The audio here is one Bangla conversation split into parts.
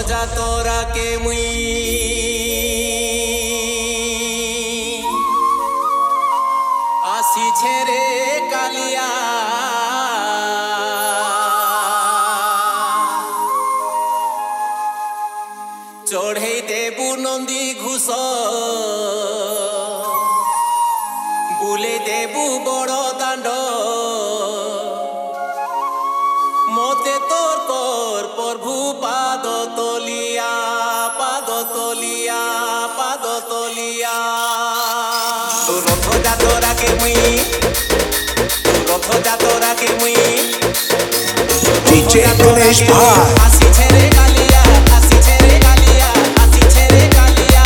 যা তোরা কে মুই আসি ছেড়ে কালিয়া চড়েই দেবু নন্দী ঘুষ বুলে দেবু বড় দাণ্ড মতে তোর তোর প্রভু পাদ তলিয়া পাদ তলিয়া পাদ তলিয়া রথ যাতরাকে মুই রথ যাতরাকে মুই DJ Ganesh Bhai আসি ছেড়ে কালিয়া আসি ছেড়ে কালিয়া আসি ছেড়ে কালিয়া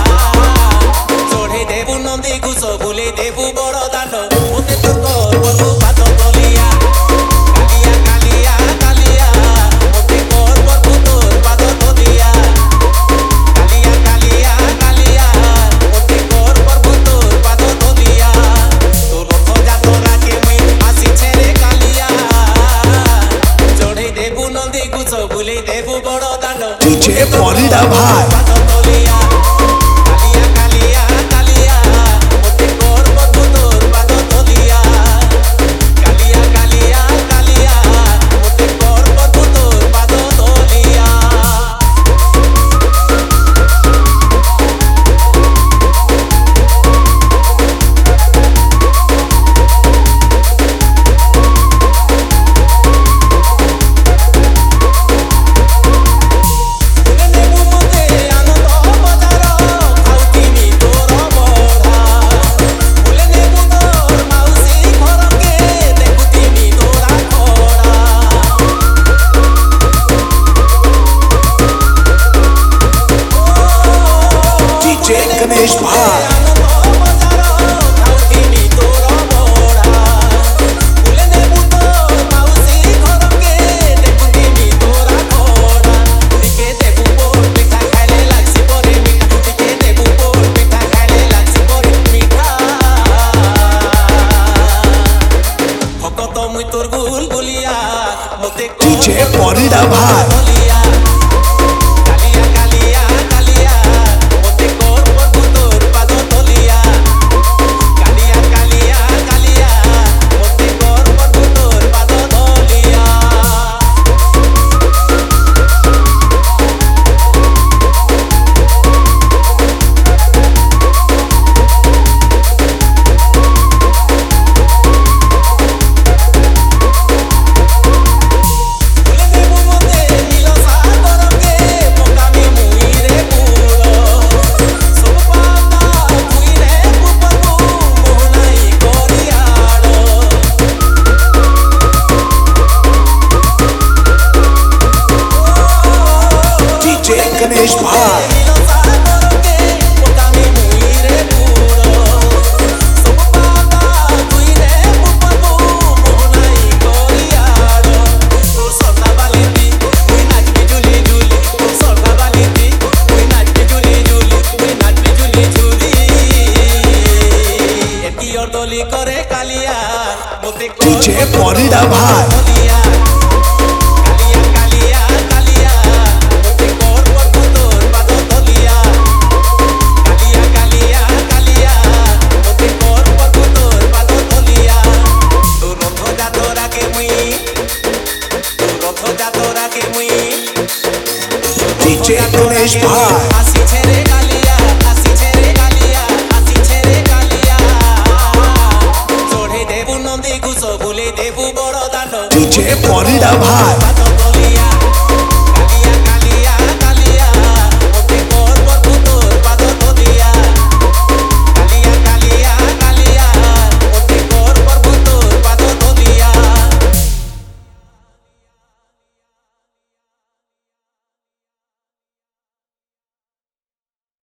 চড়ে দেবু নন্দী ঘুষ বুলে দেবু বড় দাণ্ড মতে তোর তোর প্রভু পাদ তলিয়া কালিয়া কালিয়া কালিয়া মতে তোর প্রভু তোর পাদ তলিয়া কালিয়া কালিয়া কালিয়া মতে তোর প্রভু তোর পাদ তলিয়া তোর রথ যাতরাকে মুই আসি ছেড়ে কালিয়া চড়ে দেবু নন্দী ঘুষ বুলে দেবু বড় দাণ্ড DJ Florida Bhai পাদ তলিয়া কালিয়া কালিয়া কালিয়া মতে তোর প্রভু তোর পাদ তলিয়া কালিয়া কালিয়া কালিয়া মতে তোর প্রভু তোর পাদ তলিয়া নেবু মতে আনন্দ বাজার খাউতিনি তোর বড়া ফুলে নেবু তোর মাউসি ঘরকে দেখুতিনি তোরা খড়া DJ Ganesh Bhai আনন্দ বাজার খাউতিনি তোর বড়া ফুলে নেবু তোর মাউসি ঘরকে দেখুতিনি তোরা খড়া দিকে দেবু পোর পিঠা খাইলে লাগছি পরে মিঠা দিকে দেবু পোর পিঠা খাইলে লাগছি পরে মিঠা ভকত মুই তোর বুলবুলিয়া মতে DJ Florida Bhai তলিয়া কালিয়া কালিয়া কালিয়া মতে কর প্রভু তোর পাদ তলিয়া কালিয়া কালিয়া কালিয়া মতে কর প্রভু তোর পাদ তলিয়া ফুলে দেবু মতে নীল সাগরকে পকামি মুইরে পুরো সব পাতা তুইরে প্রভু মোহনাই করিয়াড় DJ Ganesh Bhai নীল সাগরকে পকামি মুইরে পুরো সব পাতা তুইরে প্রভু মোহনাই করিয়াড় তোর সরনা বালিতি মুই নাচবি ঝুলি ঝুলি তোর সরনা বালিতি মুই নাচবি ঝুলি ঝুলি মুই নাচবি ঝুলি ঝুলি এতি অর্দলি করে কালিয়া মতে DJ Florida Bhai তলিয়া কালিয়া কালিয়া কালিয়া মতে কর প্রভু তোর পাদ তলিয়া কালিয়া কালিয়া কালিয়া মতে কর প্রভু তোর পাদ তলিয়া তোর রথ যাতরাকে মুই তোর রথ যাতরাকে মুই DJ Ganesh Bhai আসি ছেড়ে কালিয়া আসি ছেড়ে কালিয়া আসি ছেড়ে কালিয়া চড়ে দেবু নন্দী ঘুষ বুলে দেবু বড় দাণ্ড DJ Florida Bhai পাদ